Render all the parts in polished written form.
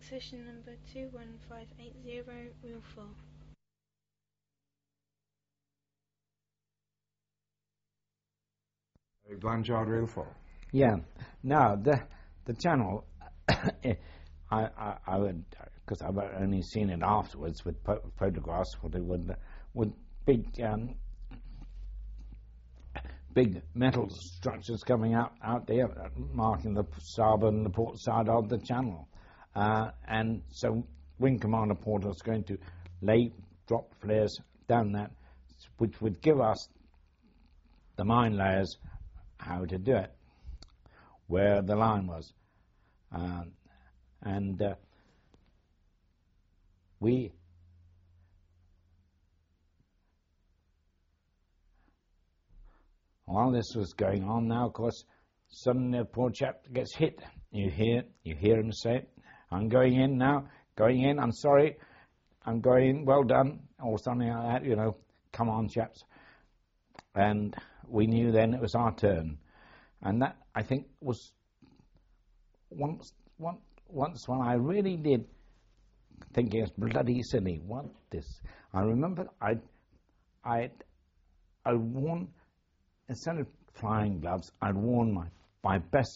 Accession number 21580, Rule 4. Blanchard Rule 4. Yeah. Now, the channel, I would, because I've only seen it afterwards with photographs, with big metal structures coming out there, marking the starboard and the port side of the channel. And so Wing Commander Porter is going to drop flares down that, which would give us the mine layers how to do it, where the line was. While this was going on now, of course, suddenly the poor chap gets hit. You hear him say, "I'm going in now, going in, I'm sorry, I'm going in, well done," or something like that, come on, chaps. And we knew then it was our turn. And that, I think, was once when I really did think it was bloody silly. What this? I remember I'd worn, instead of flying gloves, I'd worn my best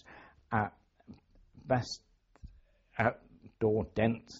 outdoor dense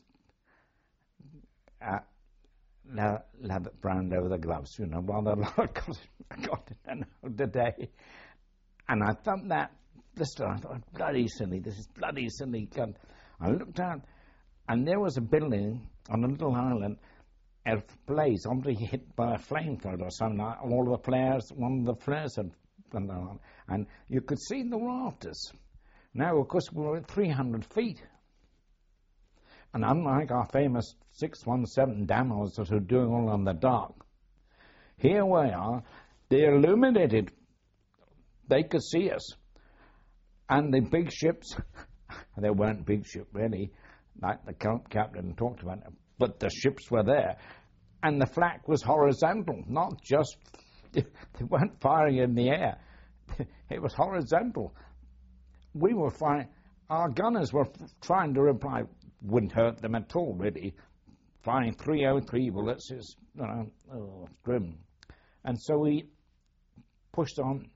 leather brand over the gloves, rather a lot I got it today. And I thought that blister, I thought, bloody silly, this is bloody silly. I looked out, and there was a building on a little island at blaze, obviously hit by a flamethrower or something. All the flares, one of the flares had gone down, and you could see the rafters. Now, of course, we were at 300 feet. And unlike our famous 617 dammers that are doing all in the dark, here we are, they're illuminated. They could see us. And the big ships, they weren't big ships really, like the captain talked about, but the ships were there. And the flak was horizontal, not just, they weren't firing in the air. It was horizontal. We were firing, our gunners were trying to reply, wouldn't hurt them at all, really. Firing 303 bullets is, grim. And so we pushed on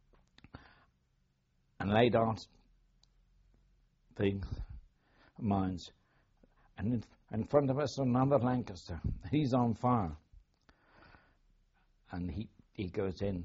and laid out things, mines. And in front of us, another Lancaster. He's on fire. And he goes in.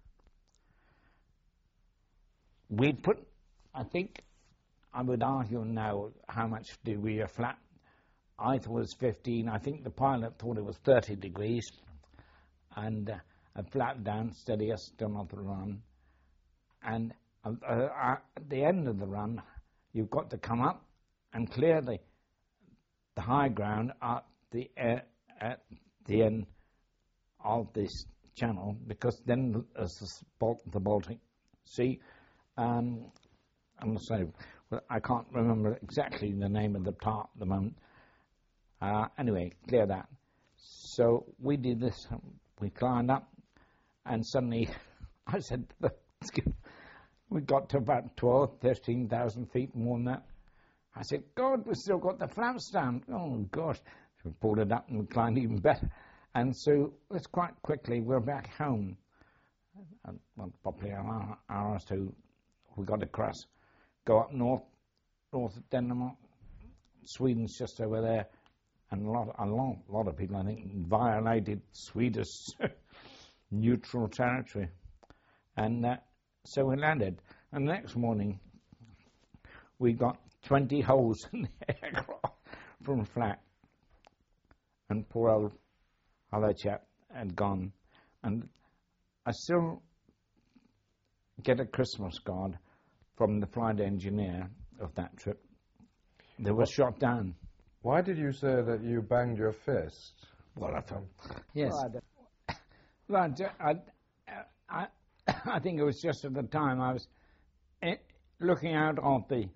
We'd put, I think, I would argue now, how much did we flat? I thought it was 15. I think the pilot thought it was 30 degrees. And a flat down, steady us, still on the run. And at the end of the run, you've got to come up and clear the high ground at the end of this channel, because then there's the Baltic Sea. I'm sorry, I can't remember exactly the name of the part at the moment. Anyway, clear that. So we did this. We climbed up, and suddenly I said, we got to about 13,000 feet, more than that. I said, God, we've still got the flaps down. Oh, gosh. So we pulled it up and climbed even better. And so it's quite quickly, we're back home. Probably an hour or two, we got across, go up north of Denmark. Sweden's just over there. And a lot of people, I think, violated Swedish neutral territory. And so we landed. And the next morning, we got 20 holes in the aircraft from flak. And poor old other chap had gone. And I still get a Christmas card from the flight engineer of that trip. They were shot down. Why did you say that you banged your fist? Well, I thought, yes. Well, I think it was just at the time I was looking out of the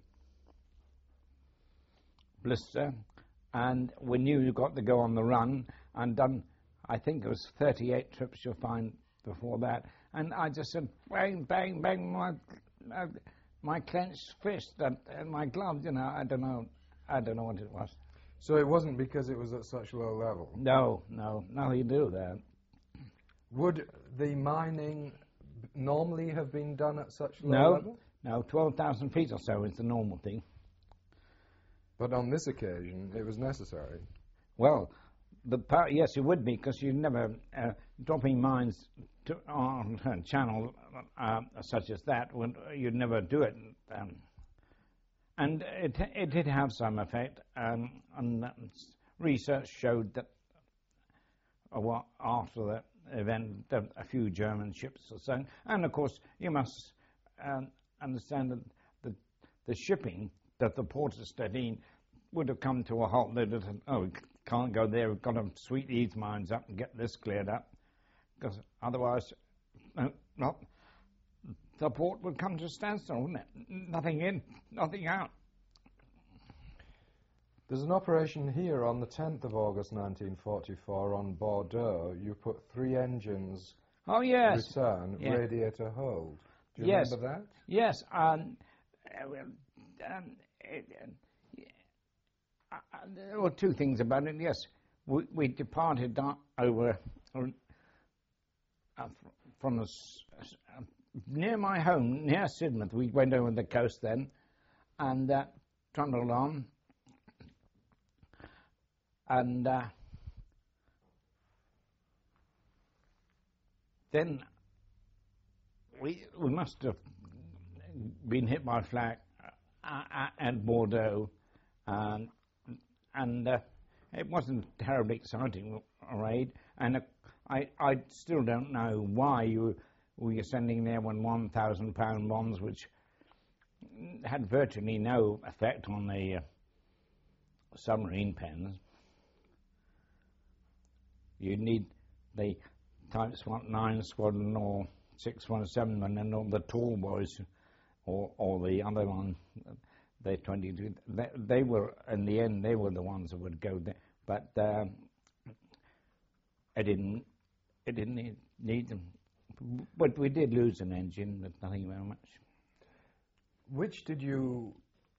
blister, and we knew you got to go on the run, and done, I think it was 38 trips you'll find before that, and I just said, bang, bang, bang, my clenched fist and my gloves, I don't know. I don't know what it was. So it wasn't because it was at such low level? No, nothing to do with that. Would the mining normally have been done at such low level? No, 12,000 feet or so is the normal thing. But on this occasion, it was necessary. Well, yes, it would be, because you never, dropping mines on a channel such as that, you'd never do it. And it did have some effect, and research showed that after that event, a few German ships were sunk. And of course, you must understand that the shipping that the port of Stettin would have come to a halt. They'd have said, "Oh, we can't go there. We've got to sweep these mines up and get this cleared up, because otherwise, the port would come to a standstill, wouldn't it? Nothing in, nothing out." There's an operation here on the 10th of August 1944 on Bordeaux. You put 3 engines return, radiator hold. Do you remember that? Yes. There were 2 things about it. Yes, we departed over from near my home, near Sidmouth. We went over the coast then, and trundled on. And then we must have been hit by flak at Bordeaux, and it wasn't a terribly exciting raid. And I still don't know why we were sending there 1,000-pound bombs, which had virtually no effect on the submarine pens. You'd need the Type 9 Squadron or 617, and then all the tall boys, or the other one, the 22. They were, in the end, they were the ones that would go there. But I didn't need them. But we did lose an engine, but nothing very much. Which did you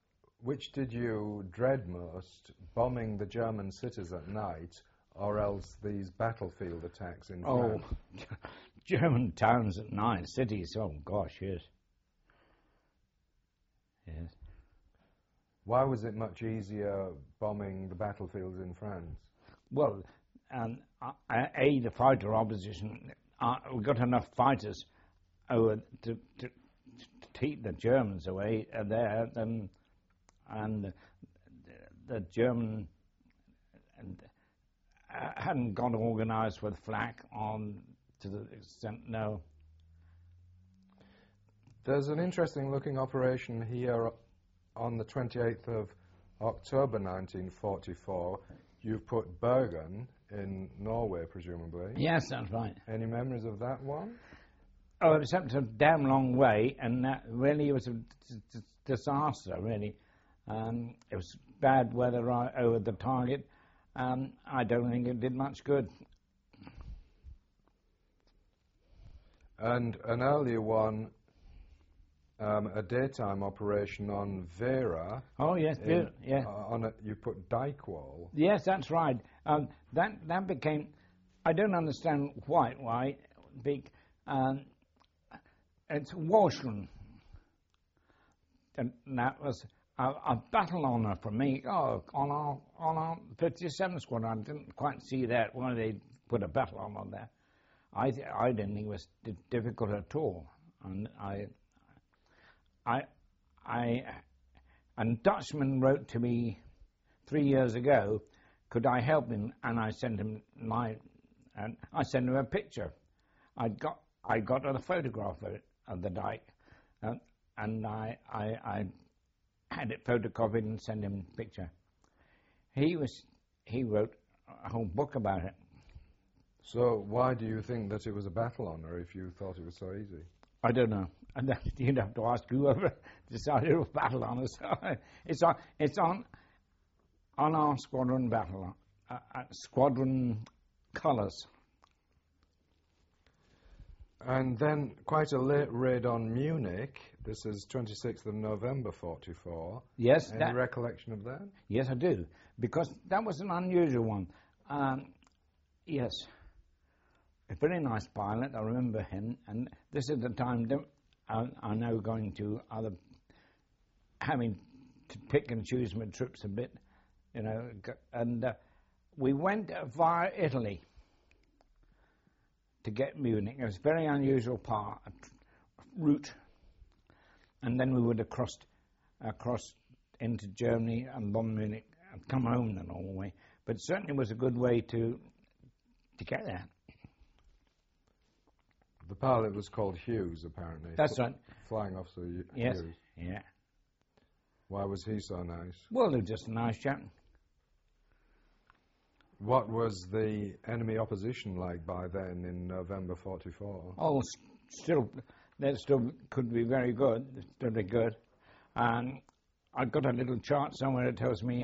dread most, bombing the German cities at night, or else these battlefield attacks in France? Oh, German towns at night, cities, oh gosh, yes. Yes. Why was it much easier bombing the battlefields in France? Well, the fighter opposition, we got enough fighters to keep the Germans away there, and the German hadn't got organised with flak on to the extent, no. There's an interesting looking operation here on the 28th of October 1944. You've put Bergen in Norway, presumably. Yes, that's right. Any memories of that one? Oh, it was up to a damn long way, and that really was a disaster, really. It was bad weather over the target. I don't think it did much good. And an earlier one, a daytime operation on Vera. Oh yes, yeah. You put Dykewall. Yes, that's right. That became. I don't understand quite why. Big. It's Walcheren, and that was a battle honour for me. Oh, on our 57 squadron, I didn't quite see that why they put a battle honour there. I didn't think it was difficult at all, and a Dutchman wrote to me 3 years ago, could I help him? And I sent him a picture. I got a photograph of the dike, and I had it photocopied and sent him a picture. He wrote a whole book about it. So why do you think that it was a battle honour if you thought it was so easy? I don't know. And you'd have to ask whoever decided it was battle honour. So it's on our squadron battle, squadron colours. And then quite a late raid on Munich, This is 26th of November 44. Yes, Any recollection of that? Yes, I do, because that was an unusual one. Yes, a very nice pilot. I remember him, and this is the time I know going to having to pick and choose my trips a bit, you know, and we went via Italy to get Munich. It was a very unusual route. And then we would have crossed into Germany and Bonn, Munich, and come home the normal way. But certainly was a good way to get there. The pilot was called Hughes, apparently. That's right. Flying Officer Yes. Hughes. Yeah. Why was he so nice? Well, he was just a nice chap. What was the enemy opposition like by then in November 44? Oh, that still could be very good. Still be good. I've got a little chart somewhere that tells me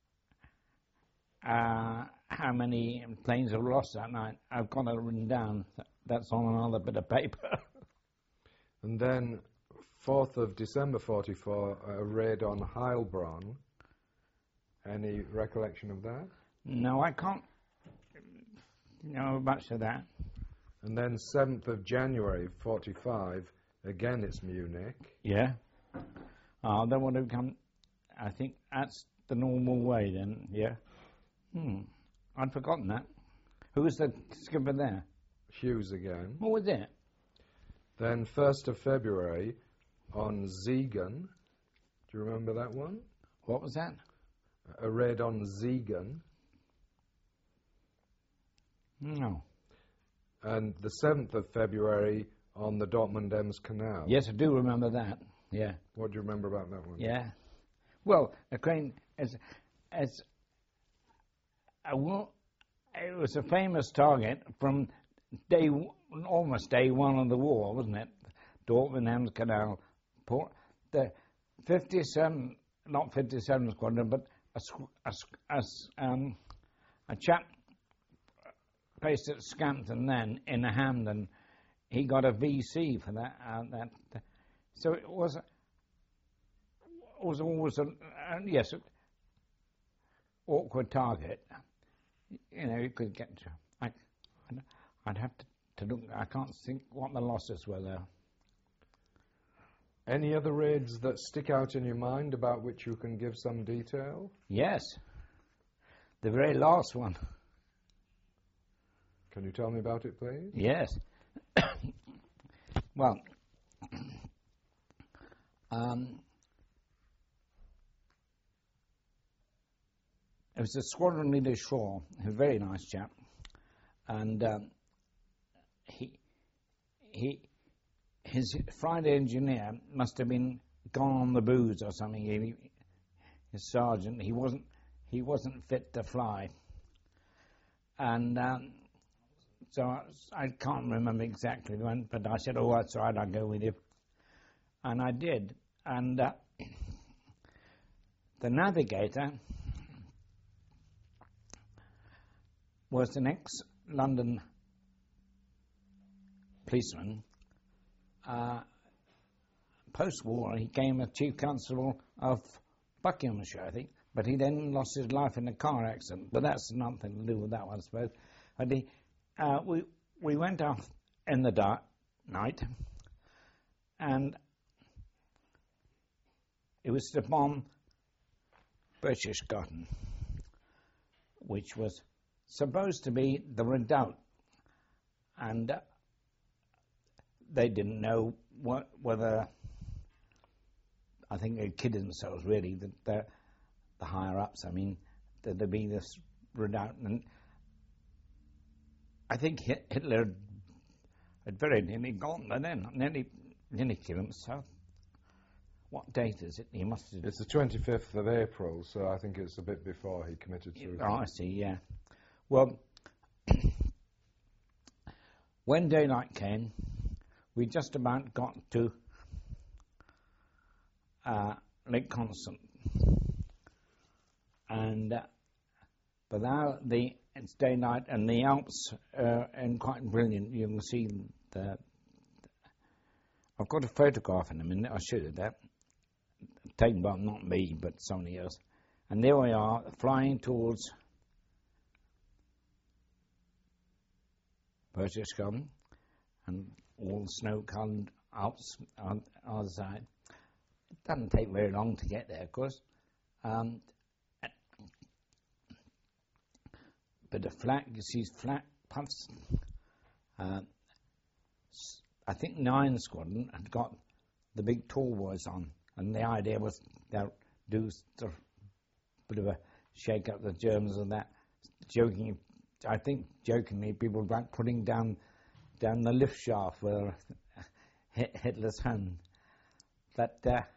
how many planes have lost that night. I've got it written down. That's on another bit of paper. And then 4th of December 44, a raid on Heilbronn. Any recollection of that? No, I can't know much of that. And then 7th of January 45, again it's Munich. Yeah. Then would have come, I think that's the normal way then, yeah. I'd forgotten that. Who was the skipper there? Hughes again. What was it? Then 1st of February on Siegen. Do you remember that one? What was that? A raid on Siegen. No. And the 7th of February on the Dortmund-Ems Canal. Yes, I do remember that, yeah. What do you remember about that one? Yeah. Well, the crane, it was a famous target from almost day one of the war, wasn't it? Dortmund-Ems Canal. The 57, not 57 Squadron, but a chap based at Scampton then in Hamden, he got a VC for that. So it was always an awkward target. You know, you could get to. I'd have to look. I can't think what the losses were there. Any other raids that stick out in your mind about which you can give some detail? Yes. The very last one. Can you tell me about it, please? Yes. Well, it was a squadron leader, Shaw, a very nice chap, and his Friday engineer must have been gone on the booze or something. His sergeant, he wasn't fit to fly, and so I can't remember exactly when, but I said, "Oh, that's all right, I'll go with you," and I did. And the navigator was an ex-London policeman. Post-war, he became a chief constable of Buckinghamshire, I think, but he then lost his life in a car accident. But that's nothing to do with that one, I suppose. But we went off in the dark night, and it was to bomb Berchtesgaden, which was supposed to be the redoubt, and they didn't know whether. I think they kidded themselves, really, that the higher ups. I mean, that there'd be this redoubt, and I think Hitler had very nearly gone by then, nearly killed himself. What date is it? He must have. It's the 25th of April, so I think it's a bit before he committed suicide. Oh, I see. Yeah. Well, when daylight came, we just about got to Lake Constant, and without it's daylight, and the Alps are quite brilliant. You can see I've got a photograph in a minute, I'll show you that. Taken by not me, but somebody else. And there we are, flying towards Berchtesgaden, and all snow-covered Alps on the other side. It doesn't take very long to get there, of course. But the flat, you see flat puffs. I think 9 Squadron had got the big tall boys on, and the idea was they'll do sort of bit of a shake up the Germans and that. Joking, I think jokingly, people were like putting down the lift shaft where Hitler's hand. But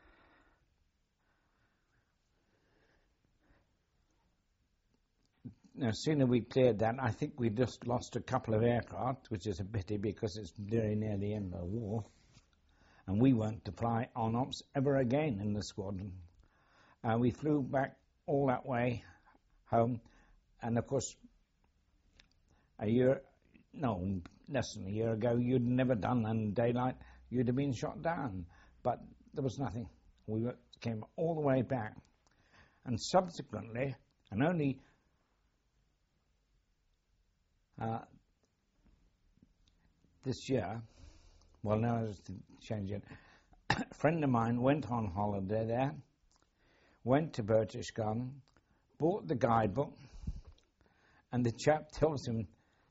no sooner we cleared that, I think we just lost a couple of aircraft, which is a pity because it's very near the end of the war. And we weren't to fly on ops ever again in the squadron. We flew back all that way home, and of course, less than a year ago, you'd never done in daylight, you'd have been shot down. But there was nothing. We came all the way back. And subsequently, and only this year, well, now it's changing, a friend of mine went on holiday there, went to Berchtesgaden, bought the guidebook, and the chap tells him,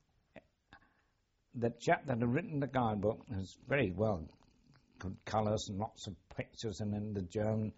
the chap that had written the guidebook was very well, good colours and lots of pictures, and then the German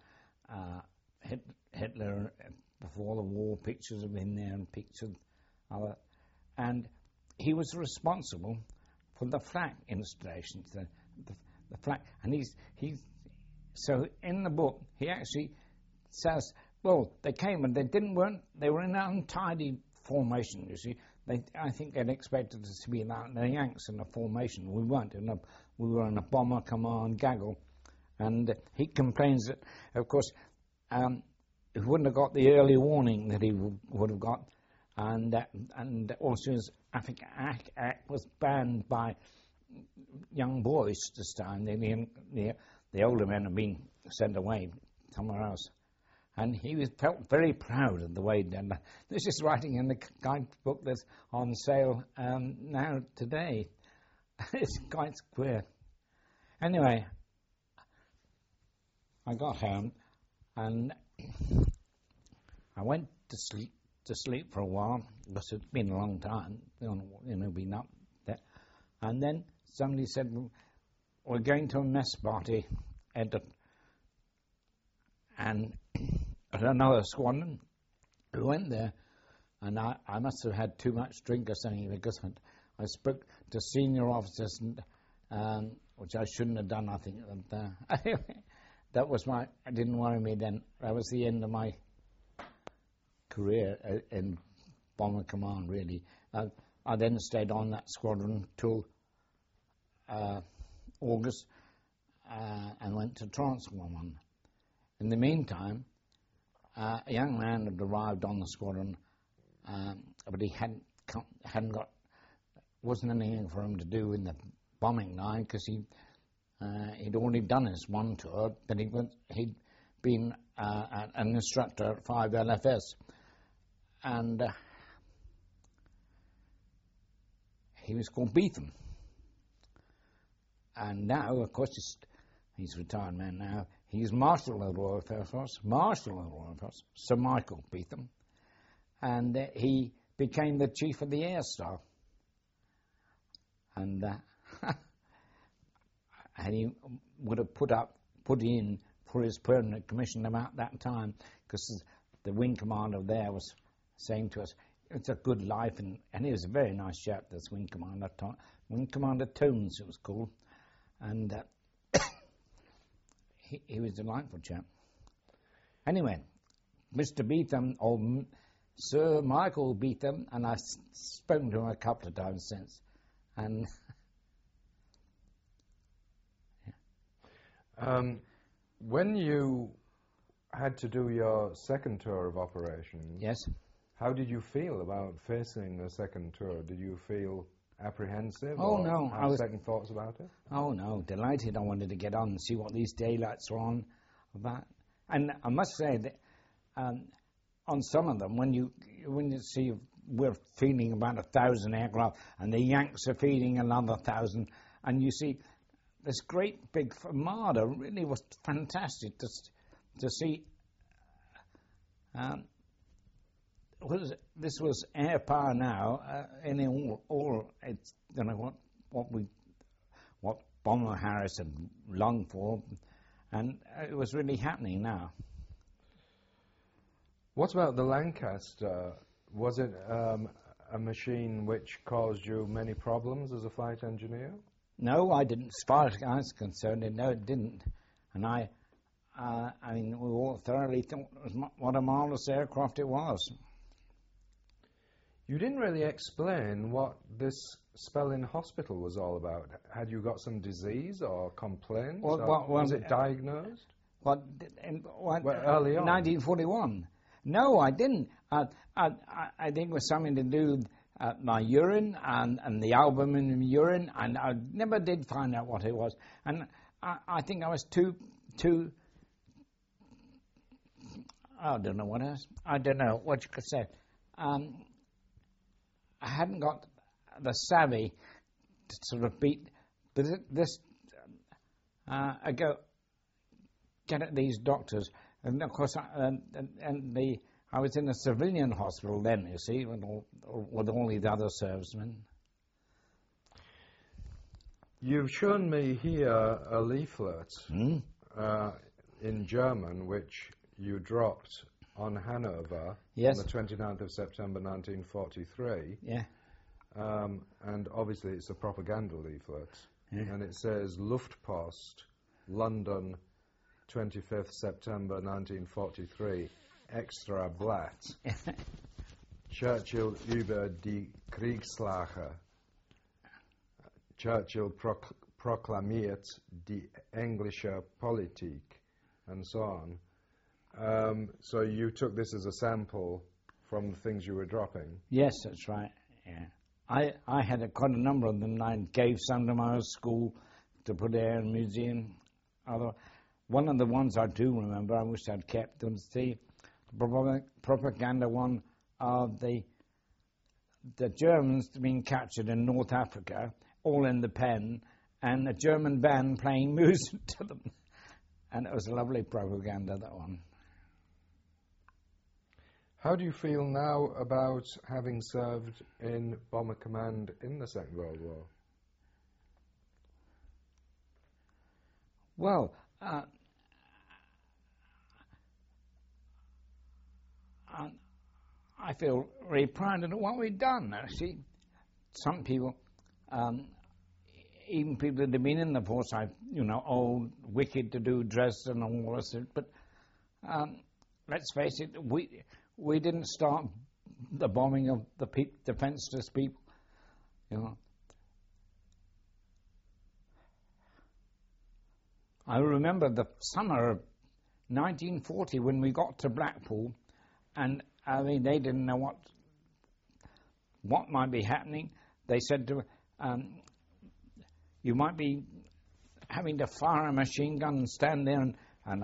Hitler before the war pictures have been there, and pictures other, and he was responsible for the flak installations, the flak, and he's so in the book he actually says, well, they came and they were in an untidy formation, you see. I think they'd expected us to be like the Yanks in a formation. We weren't. We were in a bomber command gaggle. And he complains that, of course, he wouldn't have got the early warning that he would have got. And also his Africa Act was banned by young boys this time. The older men have been sent away somewhere else. And he felt very proud of the way he'd done that. This is writing in the guidebook that's on sale now today. It's quite queer. Anyway, I got home and I went to sleep for a while because it's been a long time, been up there. And then somebody said, we're going to a mess party and at another squadron. We went there, and I must have had too much drink or something because I spoke to senior officers, which I shouldn't have done, I think. Anyway, it didn't worry me then. That was the end of my career in Bomber Command, really. I then stayed on that squadron till August and went to Transcommand. In the meantime, a young man had arrived on the squadron, but he wasn't anything for him to do in the bombing line because he'd already done his one tour, but he'd been an instructor at 5 LFS, and he was called Beetham. And now, of course, he's a retired man now. He's Marshal of the Royal Air Force, Sir Michael Beetham, and he became the Chief of the Air Staff. And he would have put in for his permanent commission about that time, because the wing commander there was saying to us, it's a good life, and he was a very nice chap, this wing commander, Wing Commander Tones it was called, and he was a delightful chap. Anyway, Mr. Beetham, or Sir Michael Beetham, and I've spoken to him a couple of times since, and when you had to do your second tour of operations, yes, how did you feel about facing the second tour? Did you feel apprehensive? Oh, or no, have second thoughts about it? Oh, no, delighted. I wanted to get on and see what these daylights are on about. And I must say that on some of them, when you see we're feeding about 1,000 aircraft and the Yanks are feeding another 1,000, and you see this great big armada, really was fantastic to see. This was air power now, in all it's, you know, what Bomber Harris had longed for, and it was really happening now. What about the Lancaster? Was it a machine which caused you many problems as a flight engineer? No, I didn't. As far as I was concerned, no, it didn't. And I mean, we all thoroughly thought what a marvellous aircraft it was. You didn't really explain what this spell in hospital was all about. Had you got some disease or complaint? Was it diagnosed? Early on? 1941. No, I didn't. I think it was something to do with my urine and the albumin in the urine, and I never did find out what it was. And I think I was too. I don't know what else. I don't know what you could say. I hadn't got the savvy to sort of beat this. I go get at these doctors, and of course, I was in a civilian hospital then. You see, with all these other servicemen. You've shown me here a leaflet in German, which you dropped on Hanover on the 29th of September 1943. Yeah. And obviously it's a propaganda leaflet. Yeah. And it says, Luftpost, London, 25th September 1943, Extra Blatt. Churchill über die Kriegslage. Churchill proklamiert die englische Politik, and so on. So you took this as a sample from the things you were dropping? Yes, that's right, yeah. I had quite a number of them, and I gave some to my school to put there in the museum. One of the ones I do remember, I wish I'd kept, was the propaganda one of the Germans being captured in North Africa, all in the pen, and a German band playing music to them. And it was a lovely propaganda, that one. How do you feel now about having served in Bomber Command in the Second World War? Well, I feel really proud of what we've done, actually. Some people, even people that have been in the force, old, wicked to do Dresden and all this, but let's face it, we didn't start the bombing of the defenseless people, I remember the summer of 1940 when we got to Blackpool, and I mean they didn't know what might be happening. They said to you might be having to fire a machine gun and stand there and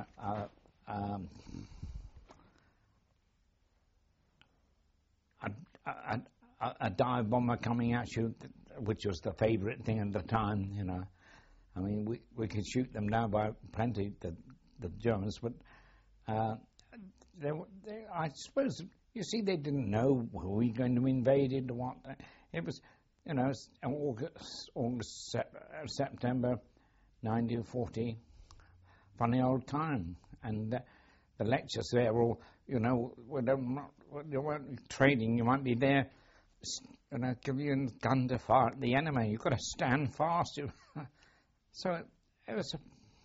a dive bomber coming at you, which was the favourite thing at the time, I mean, we could shoot them down by plenty, the Germans, but I suppose, you see, they didn't know who we were going to invade it or what. It was, September 1940, funny old time. And the lectures there were all, you weren't trading, you might be there, give you a gun to fire at the enemy. You've got to stand fast. So it was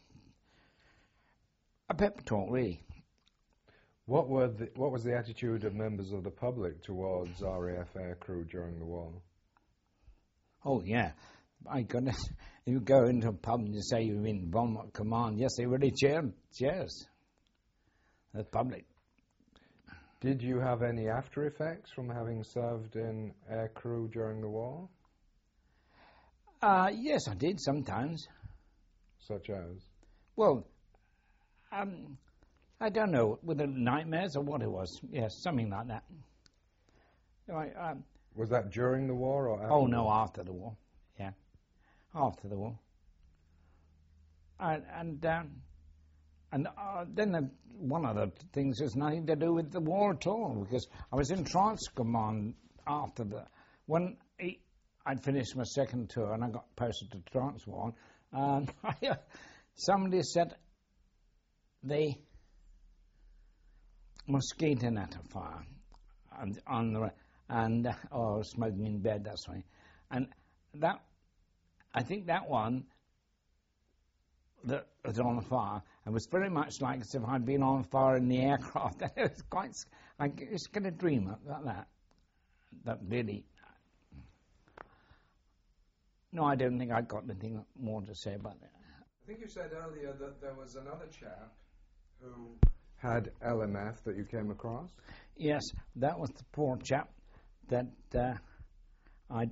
a pep talk, really. What was the attitude of members of the public towards RAF aircrew during the war? Oh, yeah. My goodness. You go into a pub and you say you're in Bomber Command. Yes, they really cheered. Cheers. The public. Did you have any after effects from having served in aircrew during the war? Yes, I did sometimes. Such as? Well, I don't know, were it nightmares or what it was? Yes, something like that. Was that during the war or after? Oh, no, after the war. Yeah, after the war. And then one of the things has nothing to do with the war at all, because I was in Trance Command after when I'd finished my second tour and I got posted to Transvaal, and somebody set the mosquito net afire on the or smoking in bed, that's right. And that, I think that one that was on fire, it was very much like as if I'd been on fire in the aircraft. It was quite, like, it's going to dream about that. That really. No, I don't think I've got anything more to say about that. I think you said earlier that there was another chap who had LMF that you came across? Yes, that was the poor chap that I'd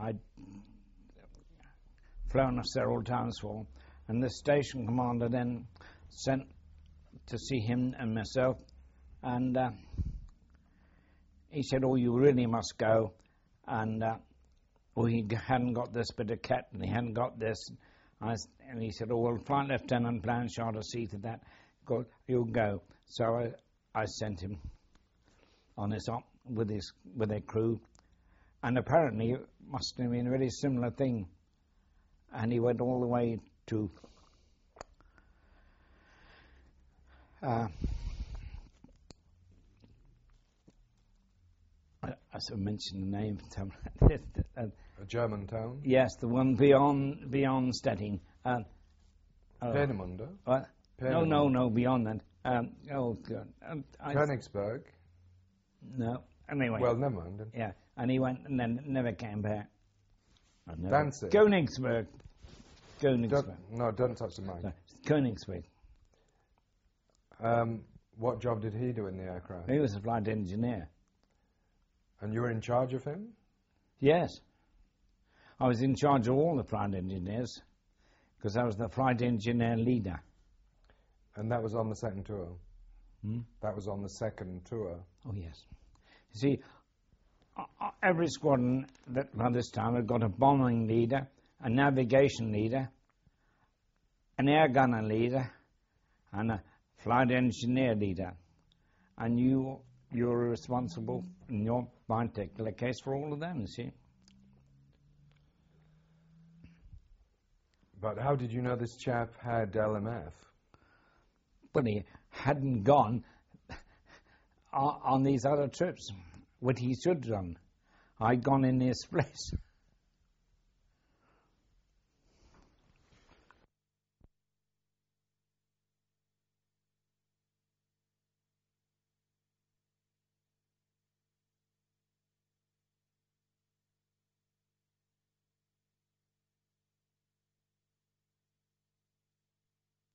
flown several times for, and the station commander then sent to see him and myself, and he said, "Oh, you really must go," and he hadn't got this bit of kit, and he hadn't got this, and he said, "Oh, well, Flight Lieutenant Blanchard will see to that. You'll go." So I sent him on his op with a crew, and apparently it must have been a very similar thing. And he went all the way to I should mention the name. A German town? Yes, the one beyond Stettin. Peenemünde? What? No, beyond that. Königsberg? No. Anyway. Well, never mind. Yeah, and he went and then never came back. Danzig? Königsberg. Don't touch the mic. No, Königsberg. What job did he do in the aircraft? He was a flight engineer. And you were in charge of him? Yes. I was in charge of all the flight engineers, because I was the flight engineer leader. And that was on the second tour? Hmm? That was on the second tour? Oh, yes. You see, every squadron that by this time had got a bombing leader, a navigation leader, an air gunner leader, and a flight engineer leader. And you were responsible, in your particular case, for all of them, you see. But how did you know this chap had LMF? But he hadn't gone on these other trips, what he should have done. I'd gone in his place.